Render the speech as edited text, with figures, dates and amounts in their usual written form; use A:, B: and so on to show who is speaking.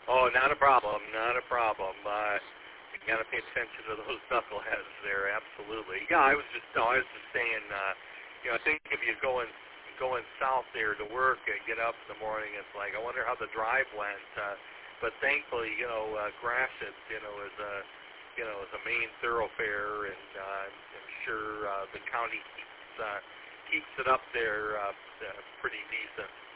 A: Oh, not a problem, not a problem. You got to pay attention to those knuckleheads there, absolutely. Yeah, I was just saying, I think if you're going south there to work and get up in the morning, it's like, I wonder how the drive went. But thankfully, Gratiot, is a main thoroughfare, and I'm sure the county keeps it up there pretty decent.